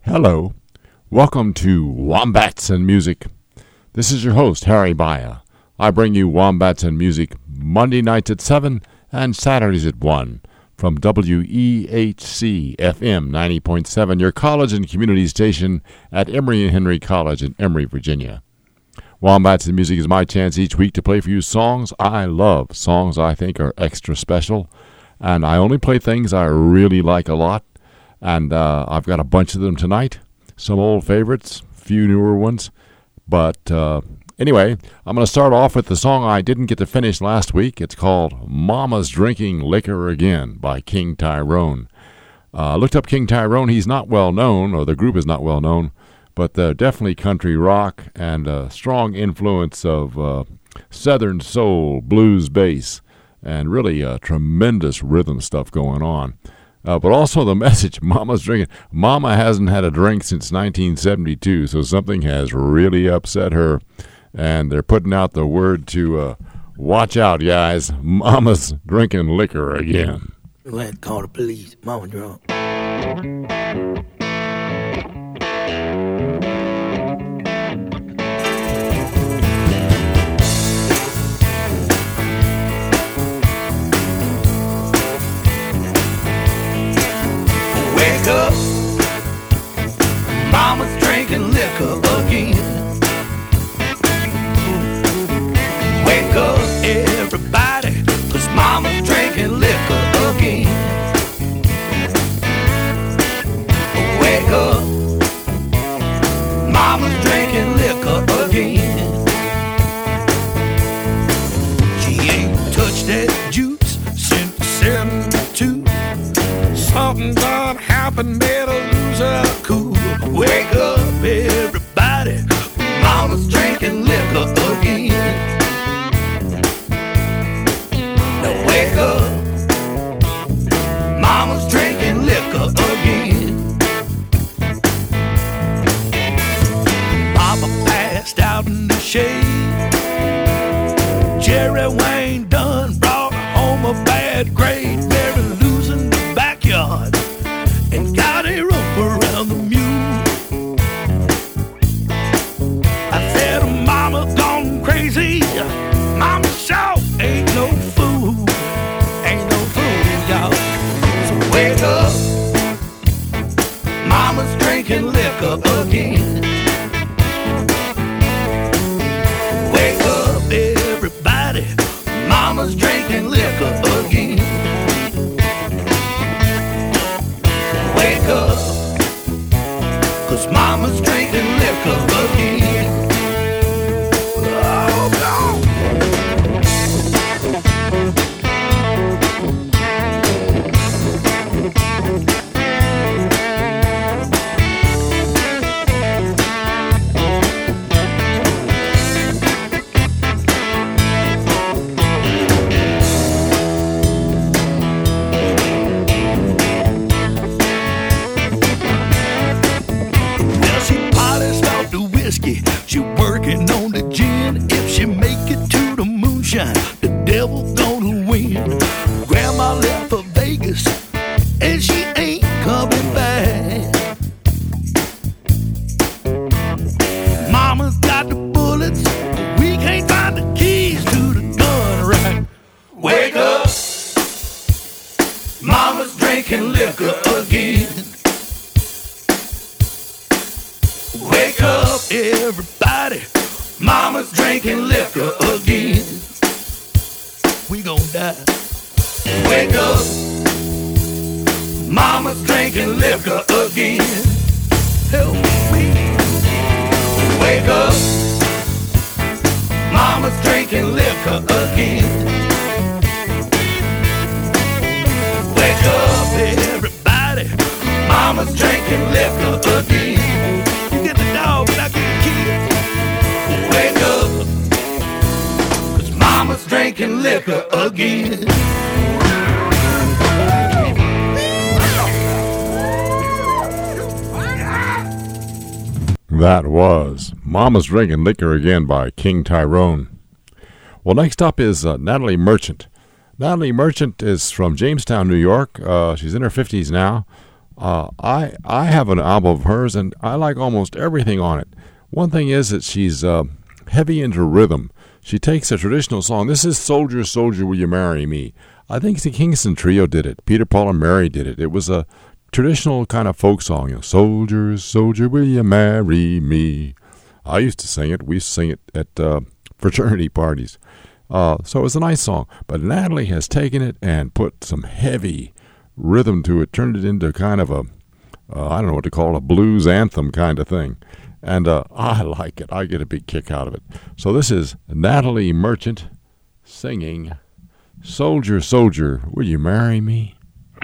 Hello, welcome to Wombats and Music. This is your host, Harry Baya. I bring you Wombats and Music Monday nights at 7 and Saturdays at 1 from WEHC FM 90.7, your college and community station at Emory and Henry College in Emory, Virginia. Wombats and Music is my chance each week to play for you songs I love, songs I think are extra special, and I only play things I really like a lot. And I've got a bunch of them tonight. Some old favorites, few newer ones. But anyway, I'm going to start off with the song I didn't get to finish last week. It's called Mama's Drinking Liquor Again by King Tyrone. I looked up King Tyrone. He's not well known, or the group is not well known, but definitely country rock and a strong influence of Southern soul, blues bass, and really tremendous rhythm stuff going on. But also the message, Mama's drinking. Mama hasn't had a drink since 1972, so something has really upset her. And they're putting out the word to watch out, guys. Mama's drinking liquor again. Go ahead and call the police. Mama drunk. Wake up, Mama's drinking liquor again. Wake up, everybody, 'cause Mama's drinking liquor again. Wake up, Mama's drinking liquor again. She ain't touched that juice since 72. Something done happened, made her lose her cool. Wake up, everybody, Mama's drinking liquor again. Now wake up, Mama's drinking liquor again. Papa passed out in the shade. Jerry Wayne done brought home a bad grade. Mary losing the backyard and got a rope around the mule. I said, Mama gone crazy. Mama sure ain't no fool. Ain't no fool, y'all. So wake up, Mama's drinking liquor again. Wake up, everybody, Mama's drinking liquor again. Wake up, 'cause Mama's drinking liquor again. Oh, no. She working on the gin. If she make it to the moonshine, the devil gonna win. Grandma left for Vegas and she ain't coming back. Mama's got the bullets, but we can't find the keys to the gun rack. Wake up, Mama's drinking liquor again. Wake up, everybody, Mama's drinking liquor again. We gon' die. Wake up, Mama's drinking liquor again. Help me. Wake up, Mama's drinking liquor again. Wake up, everybody, Mama's drinking liquor again. Get the dog, but I get the kid. Wake up, 'cause Mama's drinking liquor again. That was Mama's Drinking Liquor Again by King Tyrone. Well, next up is Natalie Merchant. Natalie Merchant is from Jamestown, New York. She's in her 50s now. I have an album of hers, and I like almost everything on it. One thing is that she's heavy into rhythm. She takes a traditional song. This is Soldier, Soldier, Will You Marry Me? I think the Kingston Trio did it. Peter, Paul, and Mary did it. It was a traditional kind of folk song. You know, Soldier, Soldier, Will You Marry Me? I used to sing it. We used to sing it at fraternity parties. So it was a nice song. But Natalie has taken it and put some heavy rhythm to it, turned it into kind of a, I don't know what to call it, a blues anthem kind of thing. And I like it. I get a big kick out of it. So this is Natalie Merchant singing Soldier, Soldier, Will You Marry Me?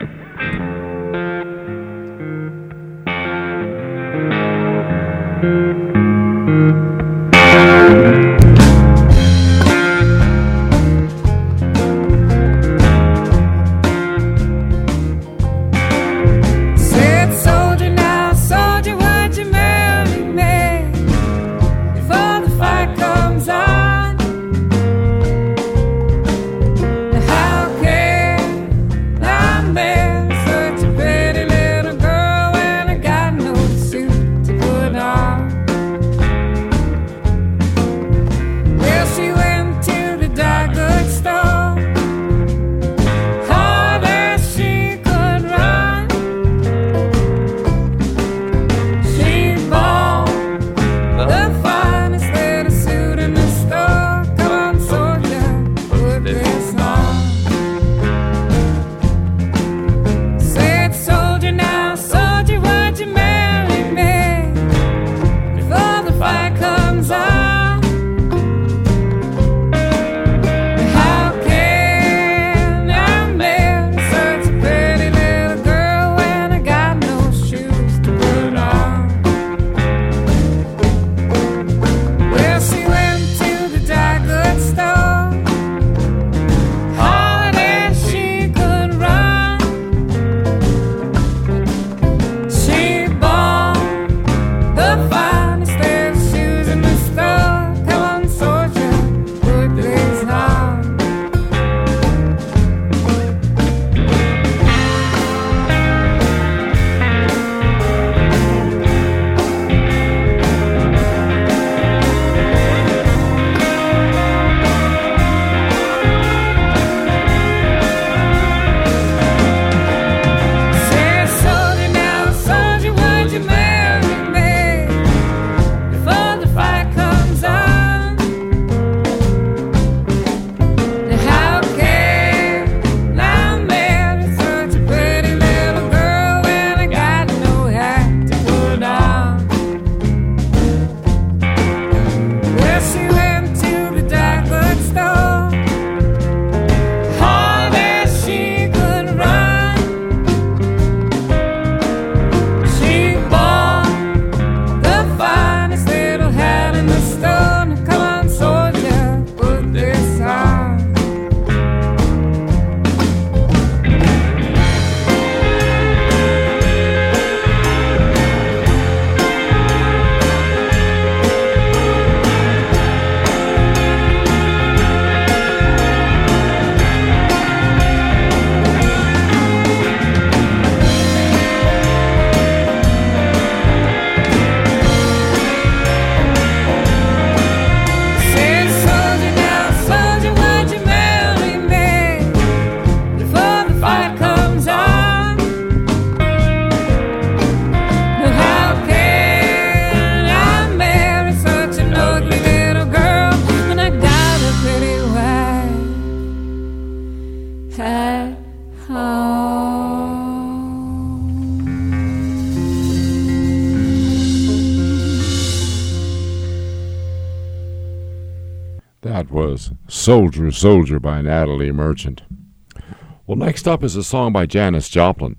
That was Soldier, Soldier by Natalie Merchant. Well, next up is a song by Janis Joplin.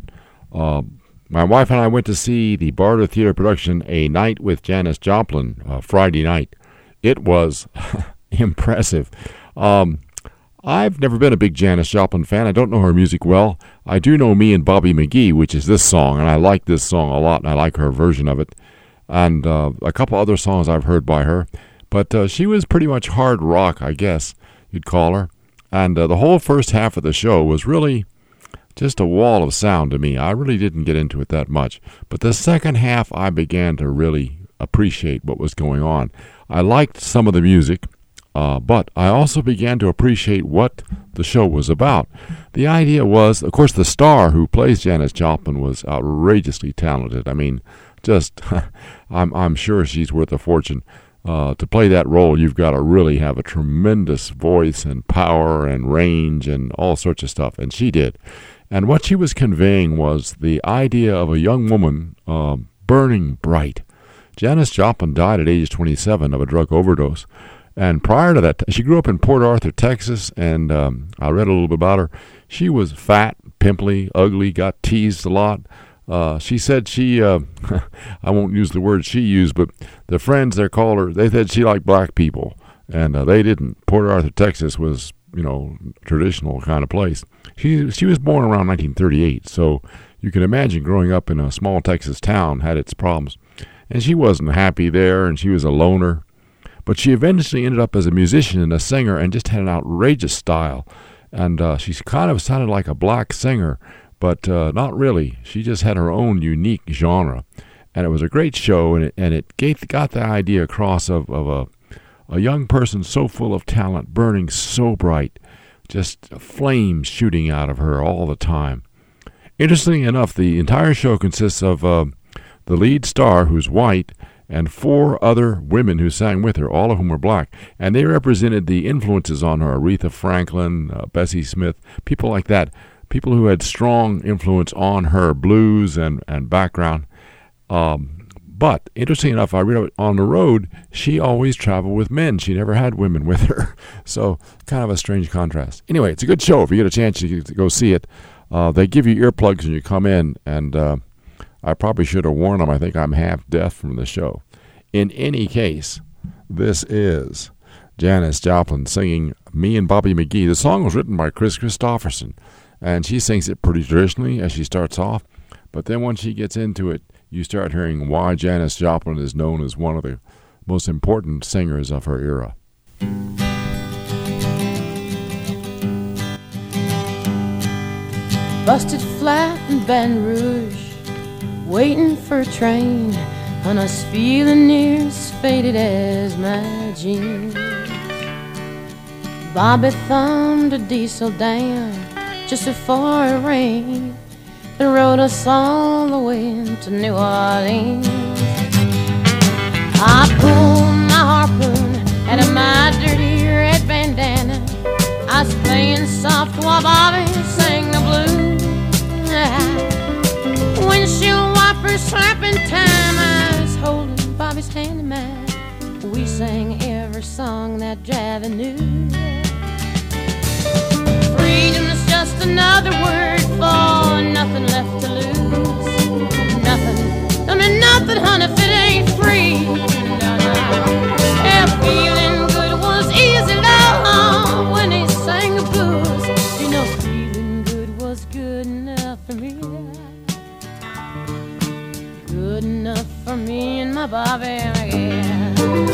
My wife and I went to see the Barter Theater production A Night with Janis Joplin Friday night. It was impressive. I've never been a big Janis Joplin fan. I don't know her music well. I do know Me and Bobby McGee, which is this song, and I like this song a lot, and I like her version of it. And a couple other songs I've heard by her. But she was pretty much hard rock, I guess you'd call her. And the whole first half of the show was really just a wall of sound to me. I really didn't get into it that much. But the second half, I began to really appreciate what was going on. I liked some of the music, but I also began to appreciate what the show was about. The idea was, of course, the star who plays Janis Joplin was outrageously talented. I mean, just, I'm sure she's worth a fortune. To play that role, you've got to really have a tremendous voice and power and range and all sorts of stuff, and she did. And what she was conveying was the idea of a young woman burning bright. Janis Joplin died at age 27 of a drug overdose. And prior to that, she grew up in Port Arthur, Texas, and I read a little bit about her. She was fat, pimply, ugly, got teased a lot. She said she, I won't use the word she used, but the friends they called her, they said she liked black people, and they didn't. Port Arthur, Texas was, traditional kind of place. She was born around 1938, so you can imagine growing up in a small Texas town had its problems. And she wasn't happy there, and she was a loner. But she eventually ended up as a musician and a singer and just had an outrageous style. And she kind of sounded like a black singer, but not really. She just had her own unique genre. And it was a great show, and it got the idea across of a young person so full of talent, burning so bright, just flames shooting out of her all the time. Interestingly enough, the entire show consists of the lead star, who's white, and 4 other women who sang with her, all of whom were black. And they represented the influences on her: Aretha Franklin, Bessie Smith, people like that, people who had strong influence on her blues and background. But interesting enough, I read on the road, she always traveled with men. She never had women with her. So kind of a strange contrast. Anyway, it's a good show. If you get a chance, you can go see it. They give you earplugs when you come in, and I probably should have warned them. I think I'm half deaf from the show. In any case, this is Janis Joplin singing Me and Bobby McGee. The song was written by Chris Christopherson, and she sings it pretty traditionally as she starts off. But then once she gets into it, you start hearing why Janis Joplin is known as one of the most important singers of her era. Busted flat in Baton Rouge, waiting for a train, and I was feeling near as faded as my jeans. Bobby thumbed a diesel down just before it rained and rode us all the way to New Orleans. I pulled my harpoon out of my dirty red bandana. I was playing soft while Bobby sang the blues. Windshield wipers slapping time, I was holding Bobby's hand in mine. We sang every song that Javi knew. Freedom's just another word for nothing left to lose. Nothing, I mean nothing, honey, if it ain't free. No, no. Yeah, feeling good was easy, love, when he sang the blues. You know, feeling good was good enough for me. Good enough for me and my Bobby, yeah.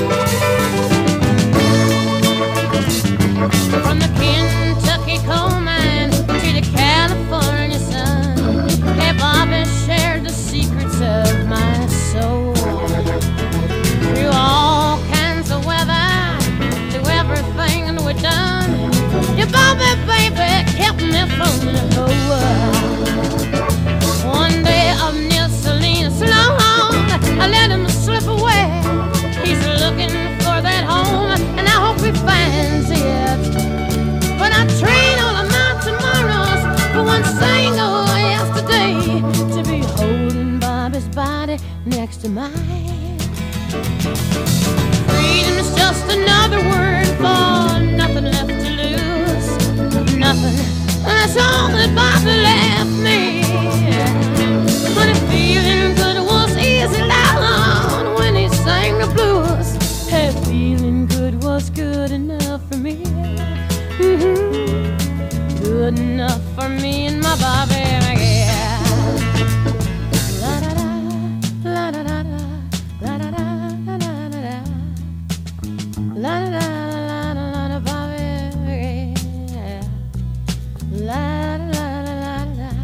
From the Kentucky coal mine to the California sun, yeah, Bobby shared the secrets of my soul. Through all kinds of weather, through everything we've done, yeah, Bobby, baby, kept me from the whole world. One day up near Salinas, I let him slip away. He's looking for that home, and I hope he finds it. But I trade all of my tomorrows for one single yesterday, to be holding Bobby's body next to mine. Freedom's just another word for nothing left to lose. Nothing, that's all that Bobby left me. But if feeling good was easy, loud when he sang the blues, hey, feeling good was good enough for me. Mm-hmm. Good enough for me and my Bobby, yeah. La da da, la da da da, la da da da da da, la da da la da Bobby, yeah. La da la la la.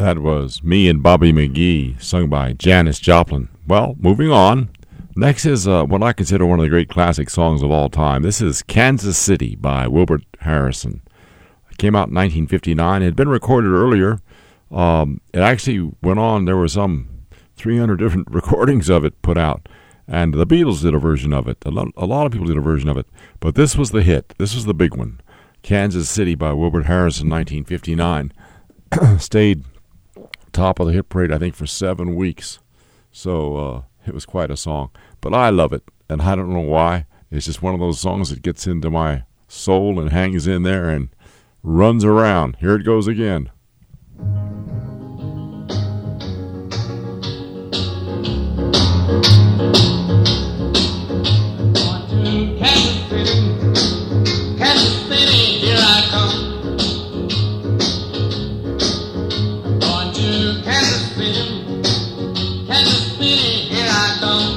That was Me and Bobby McGee, sung by Janis Joplin. Well, moving on. Next is what I consider one of the great classic songs of all time. This is Kansas City by Wilbert Harrison. It came out in 1959. It had been recorded earlier. It actually went on. There were some 300 different recordings of it put out. And the Beatles did a version of it. A lot of people did a version of it. But this was the hit. This was the big one. Kansas City by Wilbert Harrison, 1959. Stayed top of the hit parade, I think, for 7 weeks. So it was quite a song. But I love it, and I don't know why. It's just one of those songs that gets into my soul and hangs in there and runs around. Here it goes again. Kansas City, here I come. Going to Kansas City, here I come.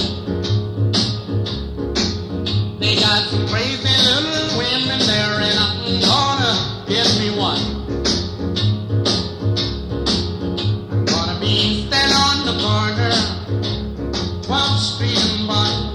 They got some crazy little women there, and I'm gonna get me one. I'm gonna be standing on the corner, 12th Street and Bond.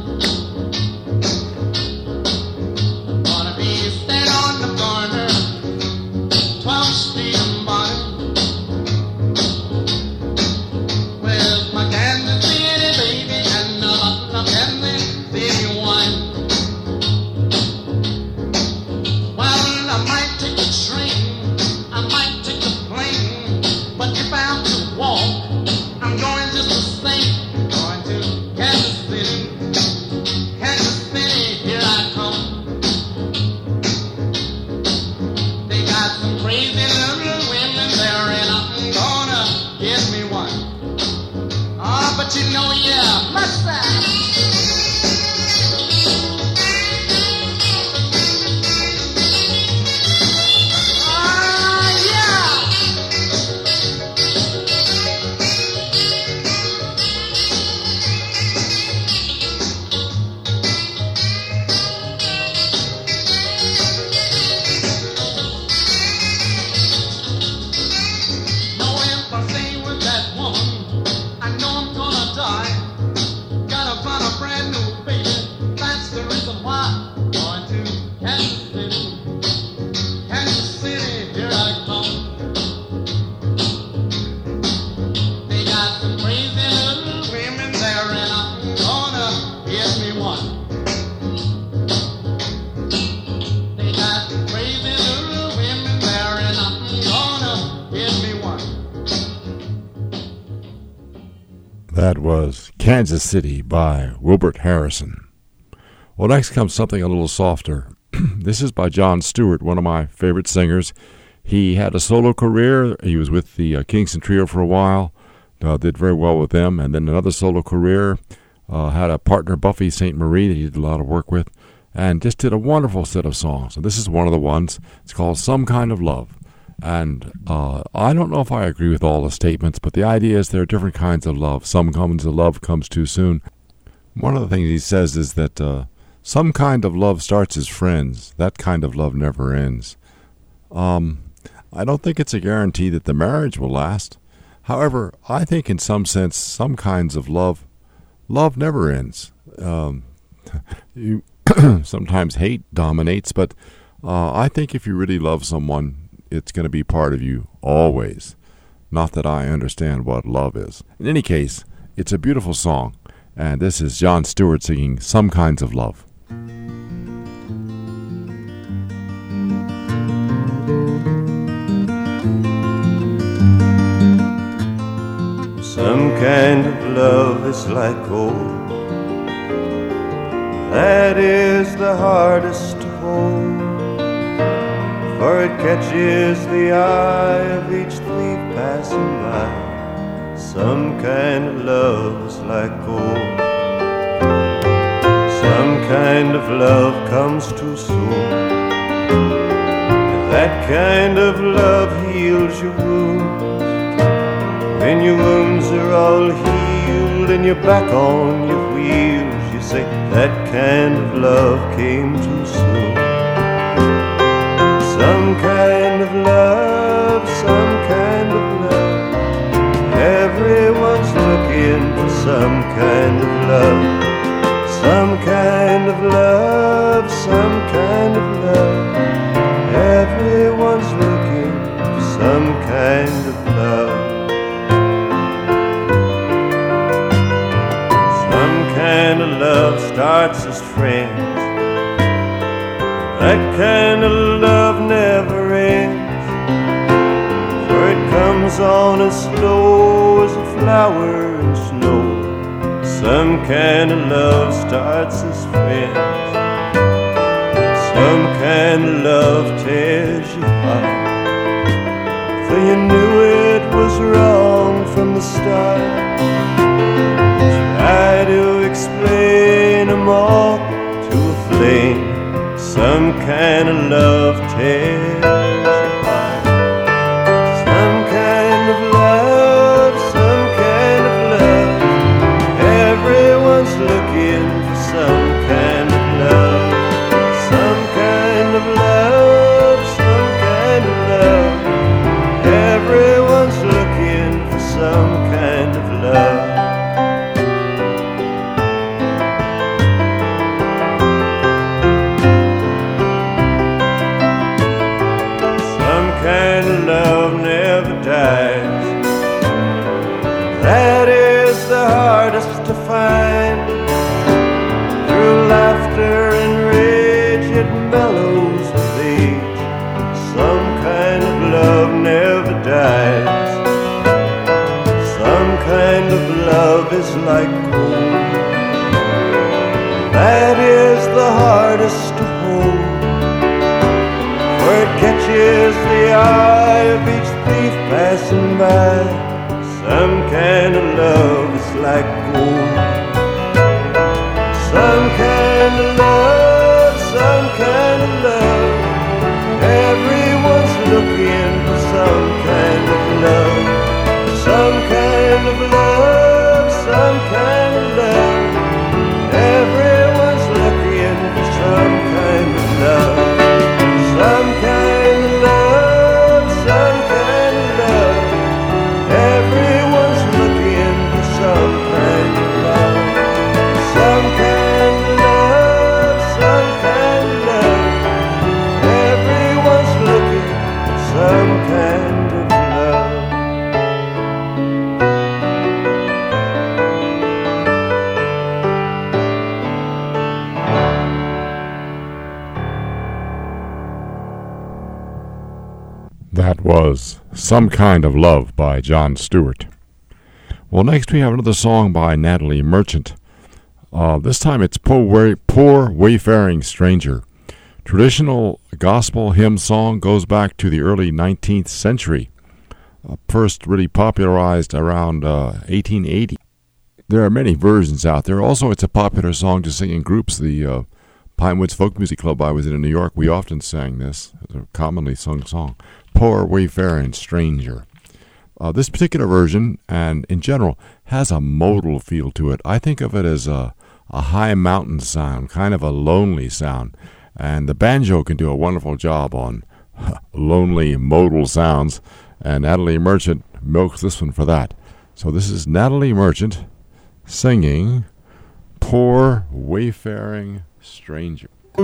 That was Kansas City by Wilbert Harrison. Well, next comes something a little softer. This is by Jon Stewart, one of my favorite singers. He had a solo career. He was with the Kingston Trio for a while, did very well with them, and then another solo career. Had a partner, Buffy St. Marie, that he did a lot of work with, and just did a wonderful set of songs. And this is one of the ones. It's called Some Kind of Love. And I don't know if I agree with all the statements, but the idea is there are different kinds of love. Some kinds of love comes too soon. One of the things he says is that some kind of love starts as friends. That kind of love never ends. I don't think it's a guarantee that the marriage will last. However, I think in some sense, some kinds of love never ends. You sometimes hate dominates, but I think if you really love someone, it's going to be part of you always. Not that I understand what love is. In any case, it's a beautiful song, and this is Jon Stewart singing Some Kinds of Love. Some kind of love is like gold, that is the hardest to hold, for it catches the eye of each thief passing by. Some kind of love is like gold. Some kind of love comes too soon. That kind of love heals your wounds. When your wounds are all healed and you're back on your wheels, you say that kind of love came too soon. Some kind of love, some kind of love some kind of love, some kind of love, some kind of love. Everyone's looking for some kind of love. Some kind of love starts as friends. That kind of love never ends, for it comes on as slow as a flower in snow. Some kind of love starts as friends. Some kind of love tears you apart, for you knew it was wrong from the start. Try to explain them all to a flame. Some kind of love tears you apart. Some kind of love, some kind of love. Everyone's looking for some kind of love. Some kind of love, some kind of love. Everyone's looking for some kind of love. Love never dies. That is the hardest to find. Through laughter and rage it mellows with age. Some kind of love never dies. Some kind of love is like gold. That is the hardest to hold, for it catches the eye of each thief passing by. Some kind of love is like gold. Some kind of love, some kind of love. Everyone's looking for some kind of love. Some kind of love, some kind of love. Everyone's looking for some kind of love. Some kind of love, some kind of love. Everyone's looking for some kind of love. Some kind of love, some kind of love. Everyone's looking for some kind of love. That was Some Kind of Love by Jon Stewart. Well, next we have another song by Natalie Merchant. This time it's Poor Wayfaring Stranger. Traditional gospel hymn song goes back to the early 19th century. First really popularized around 1880. There are many versions out there. Also, it's a popular song to sing in groups. The Pinewoods Folk Music Club I was in New York, we often sang this. It's a commonly sung song. Poor Wayfaring Stranger. This particular version, and in general, has a modal feel to it. I think of it as a high mountain sound, kind of a lonely sound. And the banjo can do a wonderful job on lonely modal sounds. And Natalie Merchant milks this one for that. So this is Natalie Merchant singing Poor Wayfaring Stranger.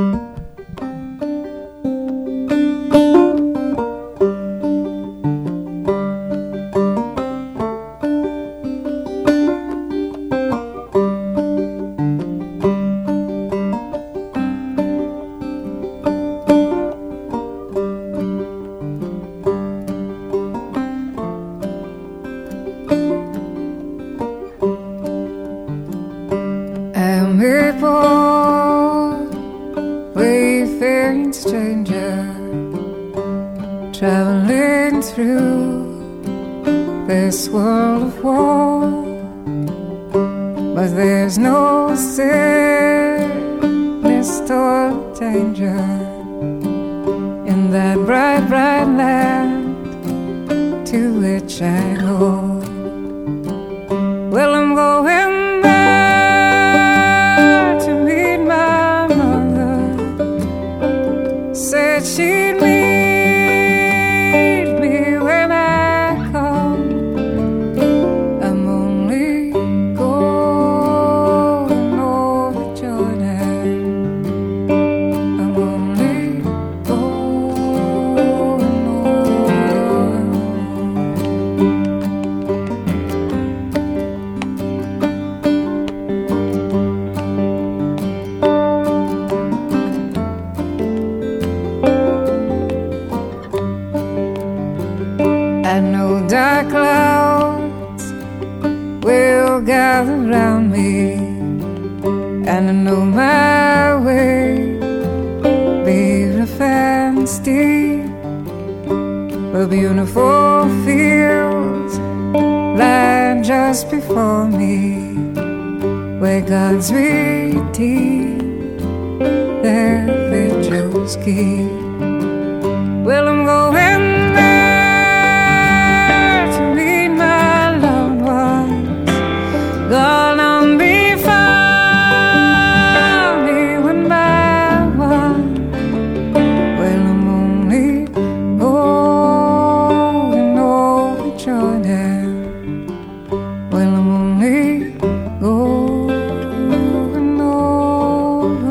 Traveling through this world of war, but there's no sickness or danger in that bright, bright land to which I go. Well, I'm going back to meet my mother. Said she'd meet me when I come. I'm only going clouds will gather round me, and I know my way, be rough and steep, but beautiful fields lie just before me, where God's redeemed their vigils keep. Well, I'm going there to meet my loved ones, gonna be funny one by one. Well, I'm only going over Jordan. Well, I'm only going over.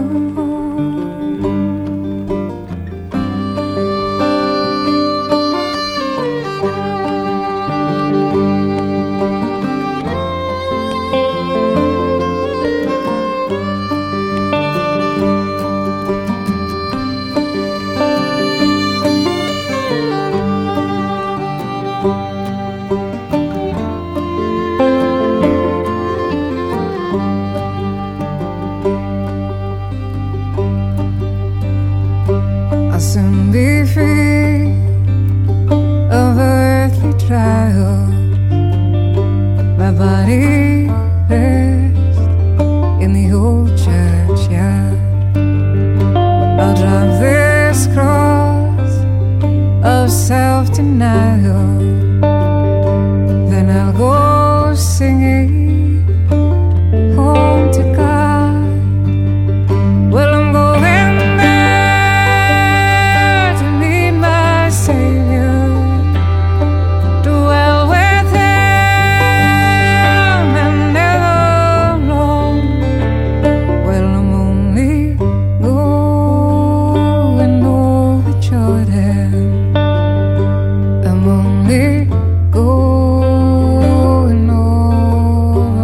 I'll soon be free of earthly trials. My body rests in the old churchyard. I'll drop this cross of self-denial. Then I'll go singing home to God. Well, I'm going there to meet my Savior, dwell with Him and never alone. Well, I'm only going over Jordan. I'm only going over.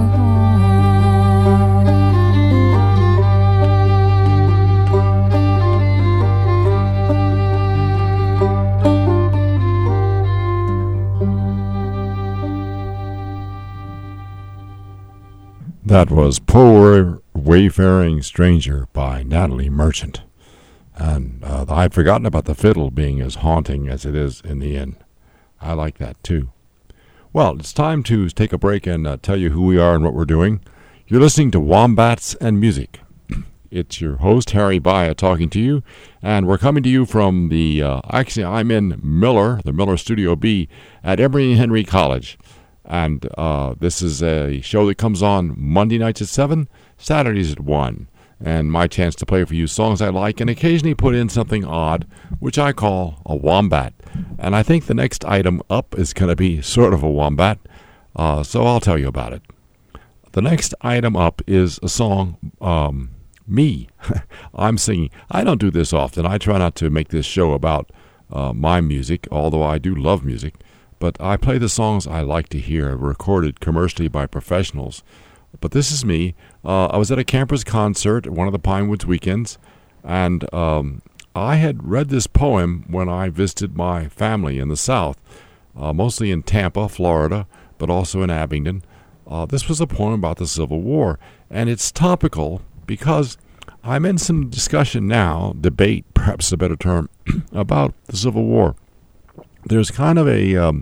That was Poor Wayfaring Stranger by Natalie Merchant. And I'd forgotten about the fiddle being as haunting as it is in the inn. I like that too. Well, it's time to take a break and tell you who we are and what we're doing. You're listening to Wombats and Music. It's your host, Harry Baya, talking to you. And we're coming to you from the, actually, I'm in Miller, the Miller Studio B at Emory and Henry College. And this is a show that comes on Monday nights at 7, Saturdays at 1. And my chance to play for you songs I like and occasionally put in something odd, which I call a wombat. And I think the next item up is going to be sort of a wombat, so I'll tell you about it. The next item up is a song, Me. I'm singing. I don't do this often. I try not to make this show about my music, although I do love music. But I play the songs I like to hear, recorded commercially by professionals. But this is me. I was at a campers concert at one of the Pinewoods weekends, and I had read this poem when I visited my family in the South, mostly in Tampa, Florida, but also in Abingdon. This was a poem about the Civil War, and it's topical because I'm in some discussion now, debate, perhaps a better term, about the Civil War. There's kind of a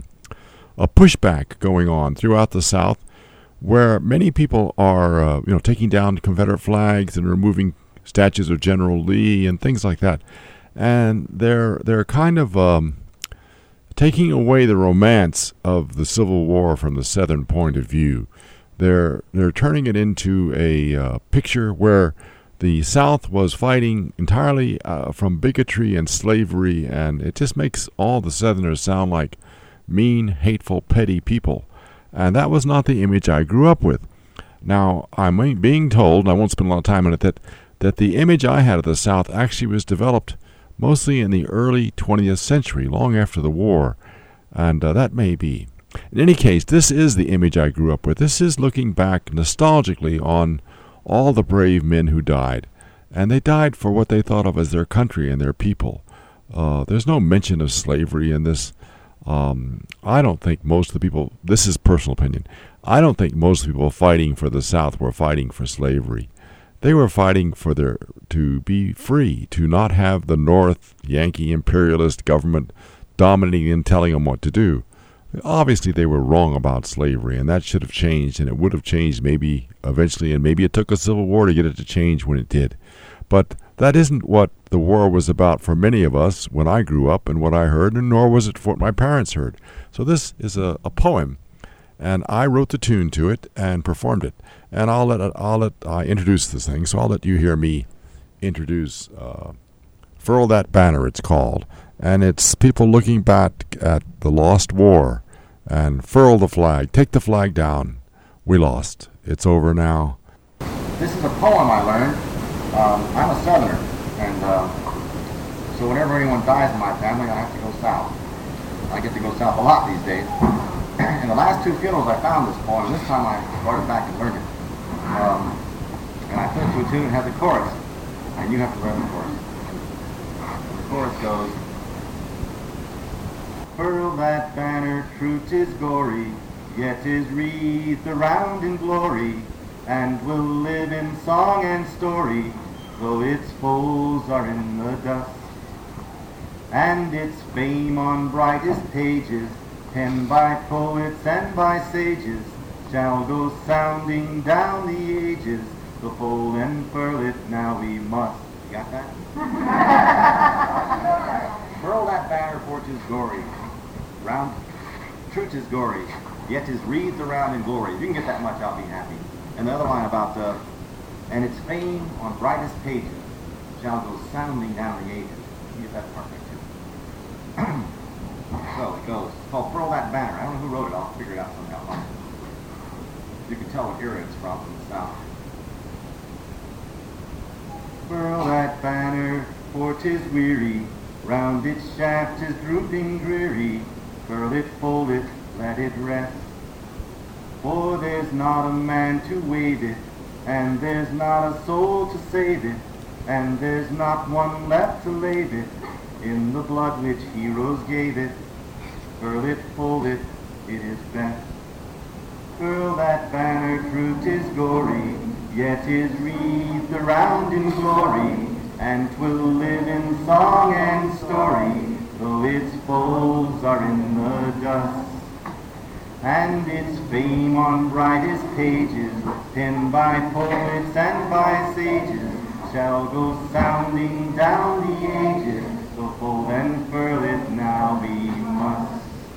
pushback going on throughout the South, where many people are, taking down Confederate flags and removing statues of General Lee and things like that, and they're kind of taking away the romance of the Civil War from the Southern point of view. They're turning it into a picture where the South was fighting entirely from bigotry and slavery, and it just makes all the Southerners sound like mean, hateful, petty people. And that was not the image I grew up with. Now, I'm being told, and I won't spend a lot of time on it, that the image I had of the South actually was developed mostly in the early 20th century, long after the war, and that may be. In any case, this is the image I grew up with. This is looking back nostalgically on all the brave men who died, and they died for what they thought of as their country and their people. There's no mention of slavery in this. I don't think most of the people, this is personal opinion, I don't think most of the people fighting for the South were fighting for slavery. They were fighting for to be free, to not have the North Yankee imperialist government dominating and telling them what to do. Obviously, they were wrong about slavery, and that should have changed, and it would have changed maybe eventually, and maybe it took a civil war to get it to change when it did. But that isn't what the war was about for many of us when I grew up and what I heard, and nor was it for what my parents heard. So this is a poem, and I wrote the tune to it and performed it. And I introduce this thing, so I'll let you hear me introduce Furl That Banner, it's called. And it's people looking back at the lost war and furl the flag, take the flag down. We lost. It's over now. This is a poem I learned. I'm a Southerner, and so whenever anyone dies in my family, I have to go south. I get to go south a lot these days. In the last two funerals, I found this poem. This time I brought it back and learned it. And I put it to a tune and has a chorus, and you have to learn the chorus. And the chorus goes, furl that banner, true 'tis gory, yet is wreathed around in glory, and will live in song and story, though its foes are in the dust. And its fame on brightest pages, penned by poets and by sages, shall go sounding down the ages, the fold and furl it now we must. You got that? Furl that banner, for 'tis gory, round, true 'tis gory, yet is wreathed around in glory. If you can get that much, I'll be happy. And the other line about and its fame on brightest pages shall go sounding down the ages. You get that part right too. So it goes. It's called Furl That Banner. I don't know who wrote it. I'll figure it out somehow. You can tell what era it's from the South. Furl that banner, for 'tis weary, round its shaft is drooping dreary. Furl it, fold it, let it rest. For there's not a man to wave it, and there's not a soul to save it, and there's not one left to lave it in the blood which heroes gave it. Furl it, fold it, it is best. Furl that banner, true 'tis gory, yet is wreathed around in glory, and 'twill live in song and story, though its foes are in the dust. And its fame on brightest pages, penned by poets and by sages, shall go sounding down the ages, so fold and furl it now we must.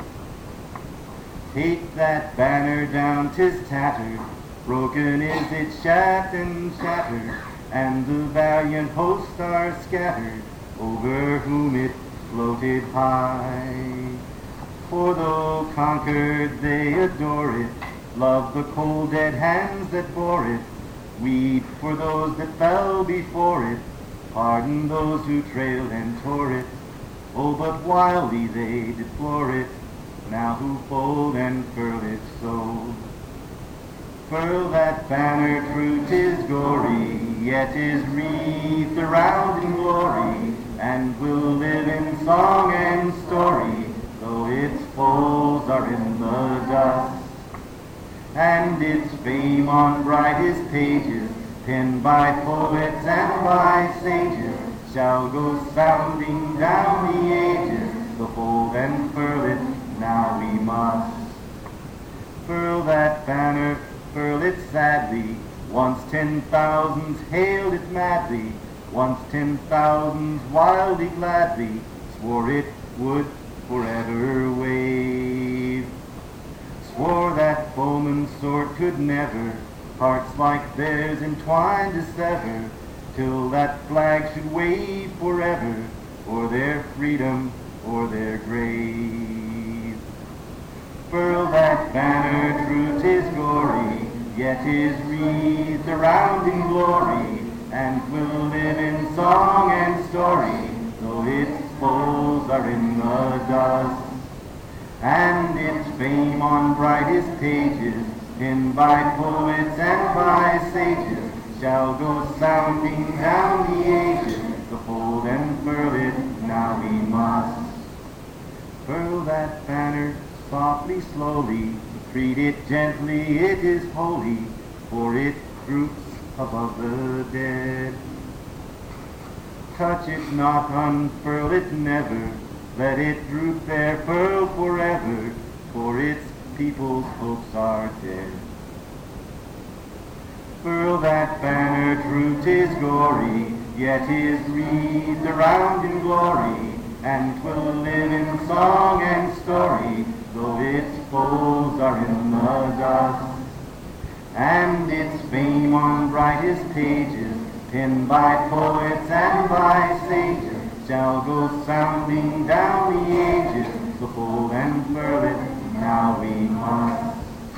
Take that banner down, 'tis tattered, broken is its shaft and shattered, and the valiant hosts are scattered, over whom it floated high. For though conquered they adore it, love the cold dead hands that bore it, weep for those that fell before it, pardon those who trailed and tore it. Oh, but wildly they deplore it, now who fold and furl it so. Furl that banner, true 'tis gory, yet is wreathed around in glory, and will live in song and story, though its foes are in the dust. And its fame on brightest pages, penned by poets and by sages, shall go sounding down the ages, the fold and furl it now we must. Furl that banner, furl it sadly, once 10,000s hailed it madly, once 10,000s wildly gladly, swore it would forever wave. Swore that foeman's sword could never hearts like theirs entwined dissever, till that flag should wave forever, for their freedom or their grave. Furl that banner, true 'tis gory, yet is wreathed around in glory, and will live in song and story, though its foes are in the dust. And its fame on brightest pages, penned by poets and by sages, shall go sounding down the ages, the fold and furl it now we must. Furl that banner softly, slowly, treat it gently, it is holy, for it droops above the dead. Touch it not, unfurl it never, let it droop there, furl forever, for its people's hopes are dead. Furl that banner, true 'tis gory, yet is wreathed around in glory, and 'twill live in song and story, though its foes are in the dust. And its fame on brightest pages, penned by poets and by sages, shall go sounding down the ages. So fold and furl it, now we must.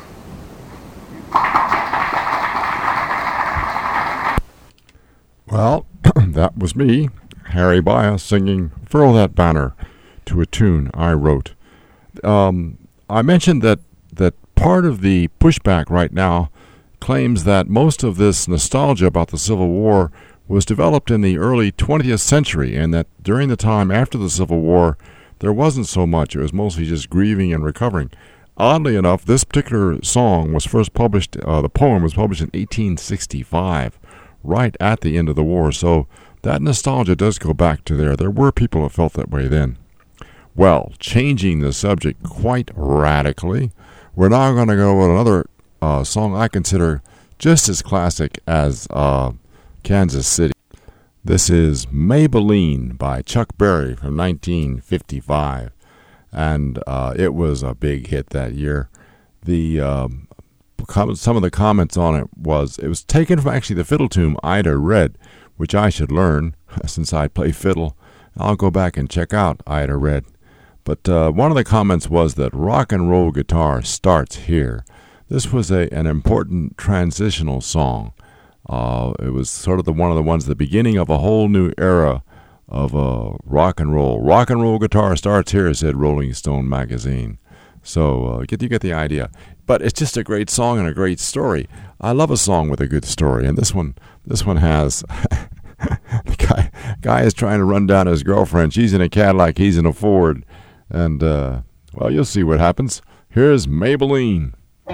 Well, that was me, Harry Baya, singing Furl That Banner to a tune I wrote. I mentioned that part of the pushback right now claims that most of this nostalgia about the Civil War was developed in the early 20th century, and that during the time after the Civil War, there wasn't so much. It was mostly just grieving and recovering. Oddly enough, this particular song was first published, the poem was published in 1865, right at the end of the war, so that nostalgia does go back to there. There were people who felt that way then. Well, changing the subject quite radically, we're now going to go with another song I consider just as classic as Kansas City. This is Maybelline by Chuck Berry from 1955, and it was a big hit that year. Some of the comments on it was taken from actually the fiddle tune Ida Red, which I should learn since I play fiddle. I'll go back and check out Ida Red. But one of the comments was that rock and roll guitar starts here. This was an important transitional song. It was sort of one of the ones, the beginning of a whole new era of rock and roll. Rock and roll guitar starts here, said Rolling Stone magazine. So you get the idea. But it's just a great song and a great story. I love a song with a good story, and this one has the guy is trying to run down his girlfriend. She's in a Cadillac, he's in a Ford, and well, you'll see what happens. Here's Maybelline.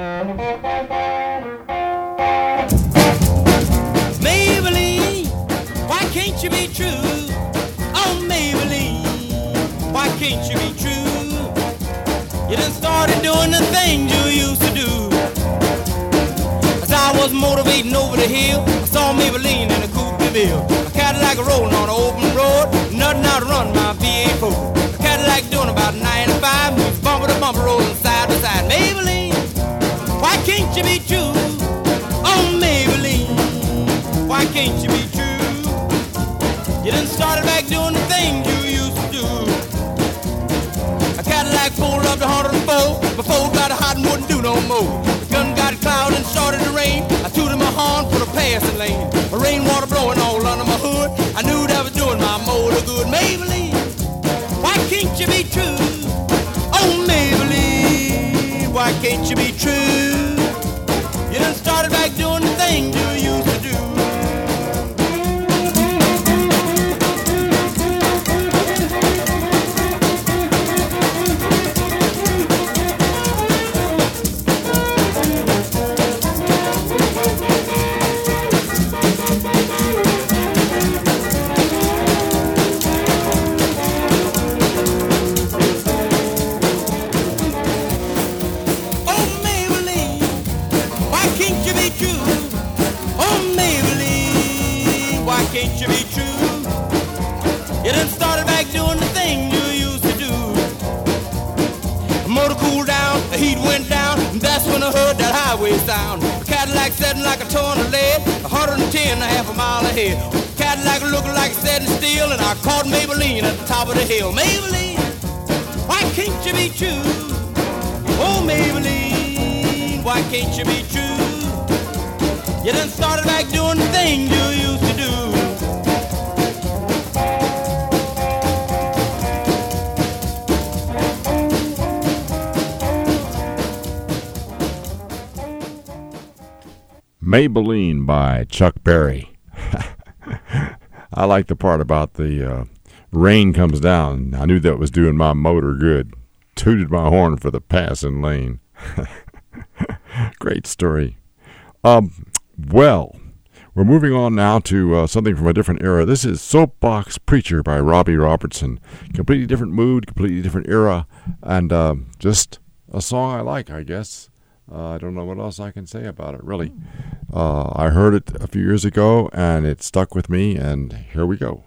Maybelline, why can't you be true? Oh, Maybelline, why can't you be true? You done started doing the things you used to do. As I was motivating over the hill, I saw Maybelline in a coupe de ville. A Cadillac rolling on an open road, nothing out to run my V8 4. A Cadillac doing about 95, moves bumper to bumper, rolling side to side. Maybelline, why can't you be true? Oh, Maybelline, why can't you be true? You done started back doing the things you used to do. A Cadillac pulled up to 104, before got hot and wouldn't do no more. The gun got cloud and started to rain. I tooted my horn for the passing lane. The rainwater blowing all under my hood. I knew that was doing my motor good. Maybelline, why can't you be true? Oh, Maybelline, why can't you be true? You done started back doing the thing you used to do. Can't you be true? You done started back doing the thing you used to do. The motor cooled down, the heat went down, and that's when I heard that highway sound. The Cadillac setting like a ton of lead, 110 a half a mile ahead. The Cadillac looking like it's setting steel, and I caught Maybelline at the top of the hill. Maybelline, why can't you be true? Oh, Maybelline, why can't you be true? You done started back doing the thing you used to do. Maybelline by Chuck Berry. I like the part about the rain comes down. I knew that was doing my motor good. tooted my horn for the passing lane. Great story. Well, we're moving on now to something from a different era. This is Soapbox Preacher by Robbie Robertson. Completely different mood, completely different era, and just a song I like, I guess. I don't know what else I can say about it, really. I heard it a few years ago, and it stuck with me, and here we go.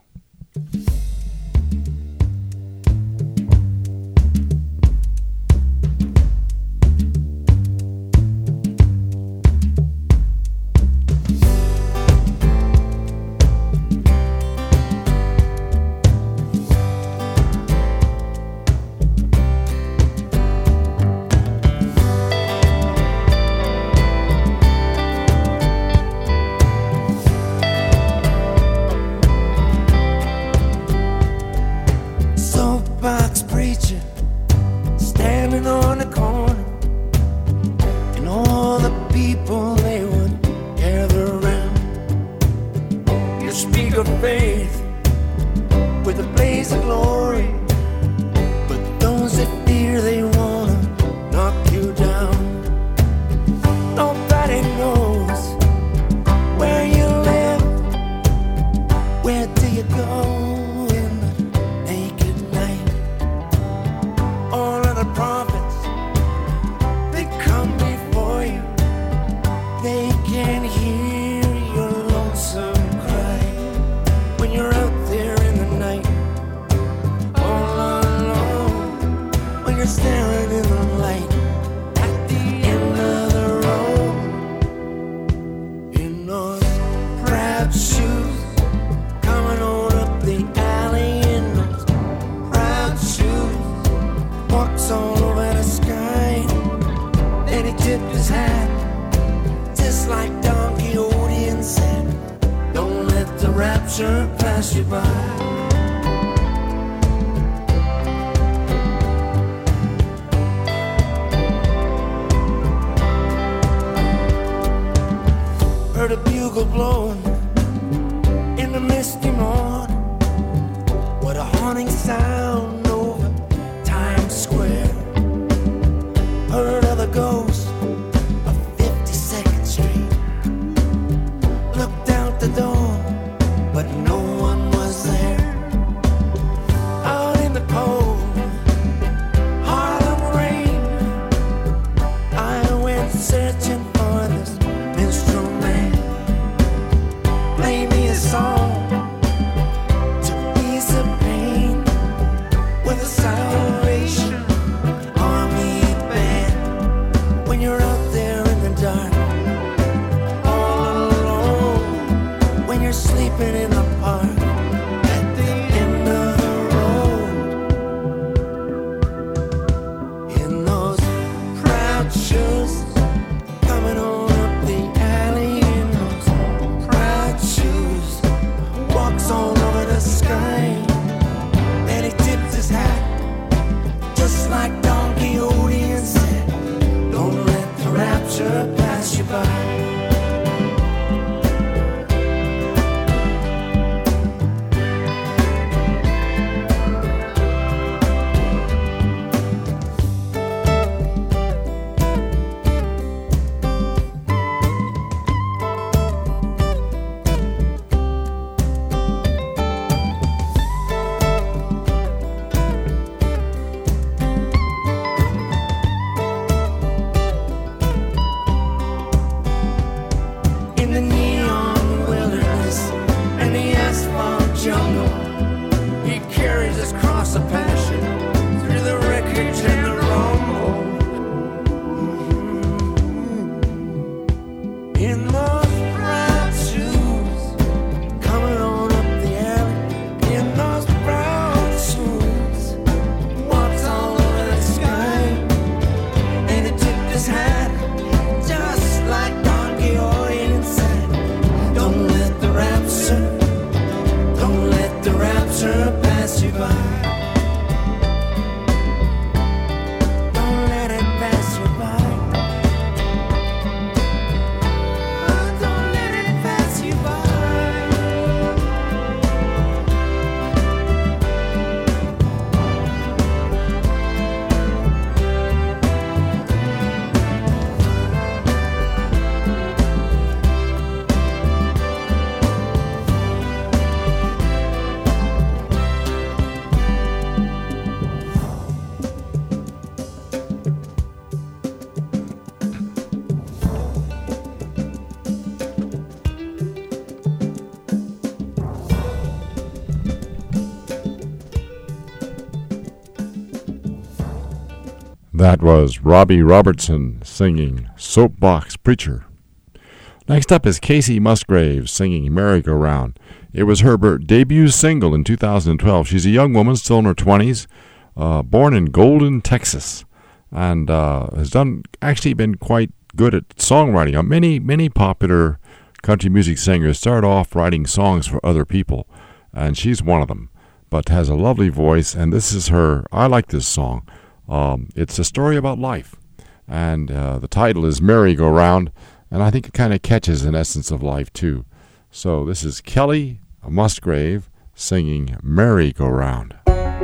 That was Robbie Robertson singing Soapbox Preacher. Next up is Casey Musgrave singing Merry-Go-Round. It was her debut single in 2012. She's a young woman, still in her 20s, born in Golden, Texas, and has actually been quite good at songwriting. Many popular country music singers start off writing songs for other people, and she's one of them, but has a lovely voice, and this is her. I like this song. It's a story about life, and the title is Merry-Go-Round, and I think it kind of catches an essence of life too. So this is Kelly Musgrave singing Merry-Go-Round.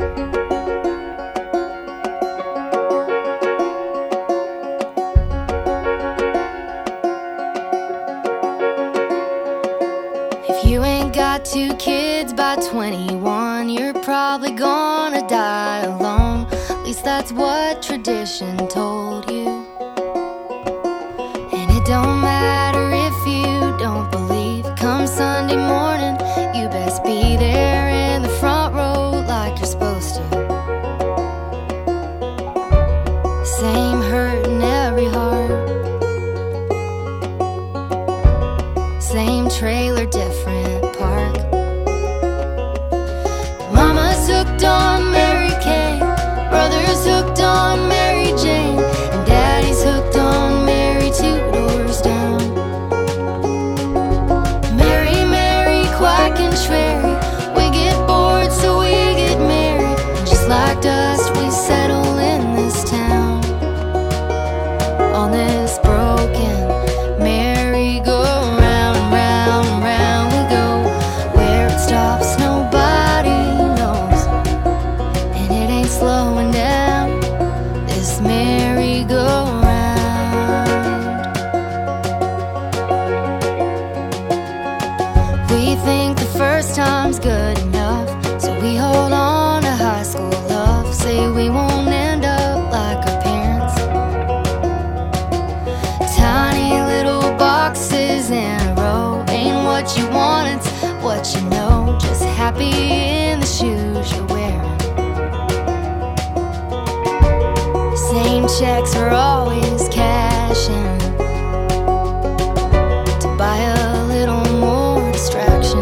If you ain't got 2 kids by 21, you're probably gonna die alone. At least that's what tradition told you. And it don't matter if you don't believe. Come Sunday morning, you best be there in the front row like you're supposed to. Same hurt in every heart, same trailer, different park. Mama's hooked on Mary Kay, brother's hooked on Mary Jane, and daddy's hooked on Mary 2 doors down. Mary, Mary, quite contrary, we get bored so we get married, and just like dust we settle in this town, on this broken merry-go-round, round, round we go. Where it stops nobody knows, and it ain't slowing down, this merry-go-round. We think the first time's good enough, so we hold on to high school love. Say we won't end up like our parents, tiny little boxes in a row. Ain't what you want, it's what you know. Just happy in the shoes you're wearing. Same checks are always cashing to buy a little more distraction.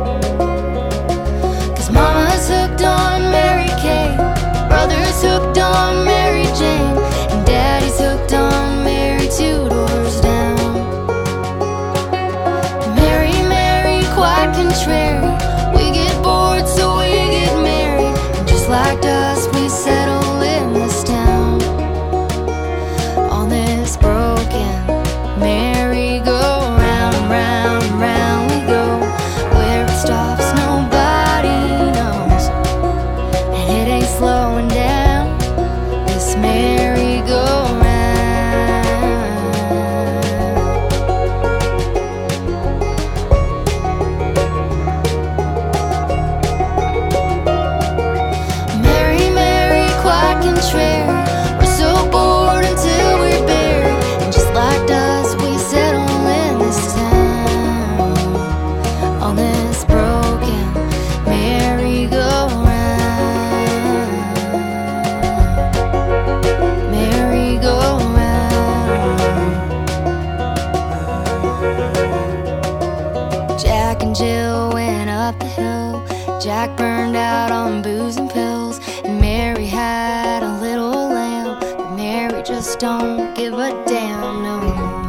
'Cause mama's hooked on Mary Kay, brother's hooked on Mary Jane, and daddy's hooked on Mary 2 doors down. Mary, Mary, quite contrary, we get bored so we get married, and just like dust we settle in this town, on this broken merry-go-round, round, round we go. Where it stops nobody knows, and it ain't slowing down, this merry-go-round. Mary, Mary, quite contrary, we're so bored until we're buried, and just like dust we settle in this town, on this broken merry-go-round, merry-go-round. Jack and Jill went up the hill, Jack burned out on booze and pills, and Mary had a little lamb, but Mary just don't give a damn no more.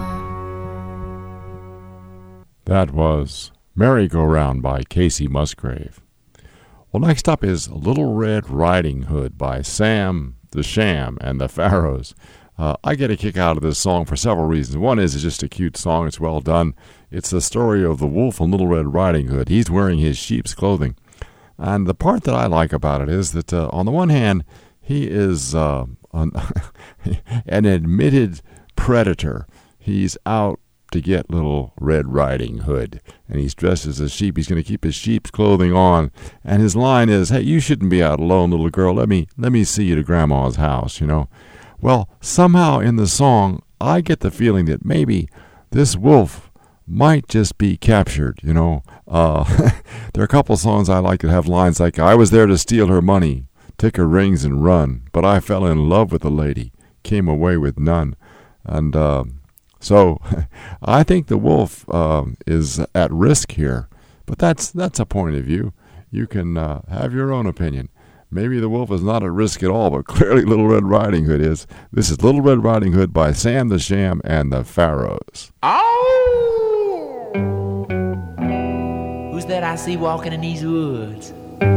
That was Merry-Go-Round by Casey Musgrave. Well, next up is Little Red Riding Hood by Sam the Sham and the Pharaohs. I get a kick out of this song for several reasons. One is it's just a cute song. It's well done. It's the story of the wolf and Little Red Riding Hood. He's wearing his sheep's clothing. And the part that I like about it is that, on the one hand, he is an admitted predator. He's out to get Little Red Riding Hood, and he's dressed as a sheep. He's going to keep his sheep's clothing on, and his line is, "Hey, you shouldn't be out alone, little girl. Let me see you to Grandma's house," you know. Well, somehow in the song, I get the feeling that maybe this wolf might just be captured, you know. There are a couple songs I like that have lines like, "I was there to steal her money, take her rings and run, but I fell in love with the lady, came away with none. And so I think the wolf is at risk here. But that's a point of view. You can have your own opinion. Maybe the wolf is not at risk at all, but clearly Little Red Riding Hood is. This is Little Red Riding Hood by Sam the Sham and the Pharaohs. Oh! Who's that I see walking in these woods?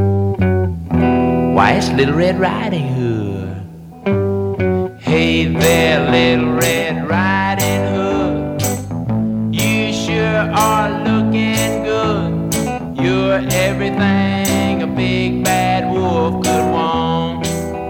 Why, it's Little Red Riding Hood. Hey there, Little Red Riding Hood. You sure are looking good. You're everything a big bad wolf could want.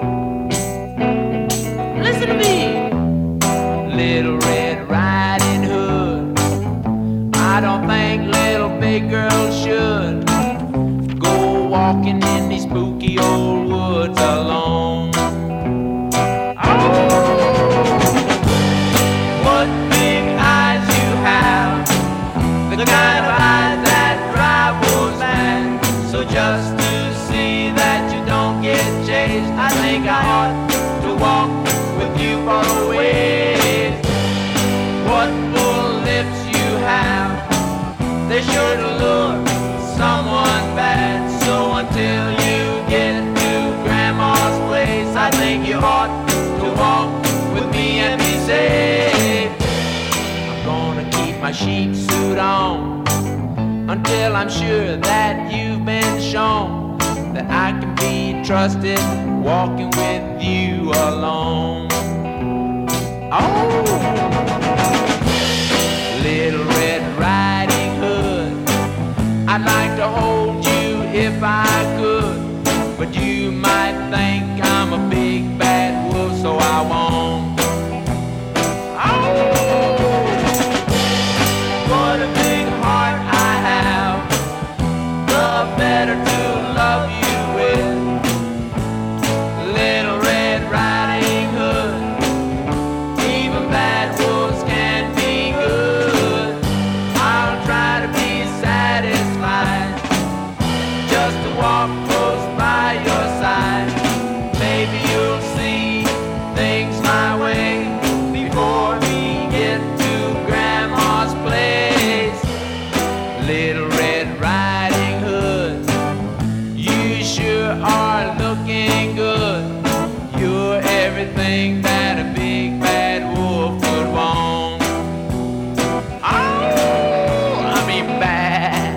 Listen to me, Little Red Riding Hood. I don't think little big girls should go walking in these spooky old woods alone. Oh, what big eyes you have, the kind of eyes that drive wolves mad. So just to see that you don't get chased, I think I ought to walk with you for a ways. What full lips you have, they sure to lure someone bad. So until you get to Grandma's place, I think you ought to walk with me and be safe. I'm gonna keep my sheep suit on until I'm sure that you've been shown that I can be trusted walking with you alone. Oh, Little Red Riding Hood, I'd like to hold you if I could, but you might think I'm a big bad wolf, so I won't. Oh, what a big heart I have, the better to love you with. Little Red Riding Hood, even bad wolves can be good. I'll try to be satisfied just to walk close by your side. Maybe you'll see things my way before we get to Grandma's place. Little Red Riding Hood, you sure are looking good. You're everything that a big bad wolf would want. Oh, I mean bad.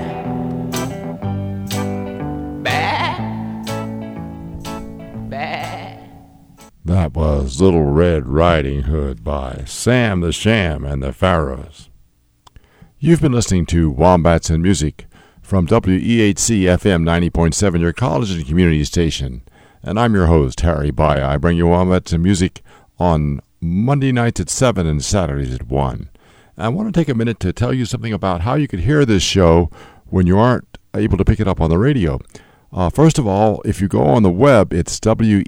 Bad. Bad. That was Little Red Riding Hood by Sam the Sham and the Pharaohs. You've been listening to Wombats and Music from WEHC FM 90.7, your college and community station. And I'm your host, Harry Baya. I bring you Wombats and Music on Monday nights at 7 and Saturdays at 1. I want to take a minute to tell you something about how you could hear this show when you aren't able to pick it up on the radio. First of all, if you go on the web, it's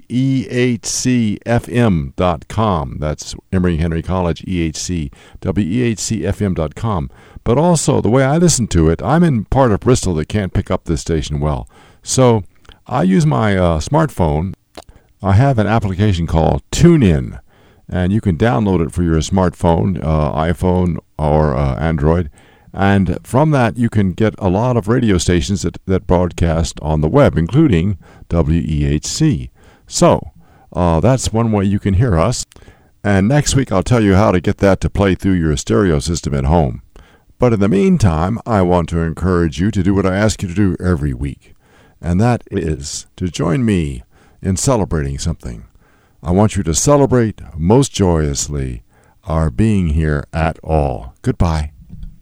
WEHCFM.com. That's Emory Henry College, EHC, WEHCFM.com. But also, the way I listen to it, I'm in part of Bristol that can't pick up this station well. So I use my smartphone. I have an application called TuneIn, and you can download it for your smartphone, iPhone or Android. And from that, you can get a lot of radio stations that broadcast on the web, including WEHC. So that's one way you can hear us. And next week, I'll tell you how to get that to play through your stereo system at home. But in the meantime, I want to encourage you to do what I ask you to do every week. And that is to join me in celebrating something. I want you to celebrate most joyously our being here at all. Goodbye.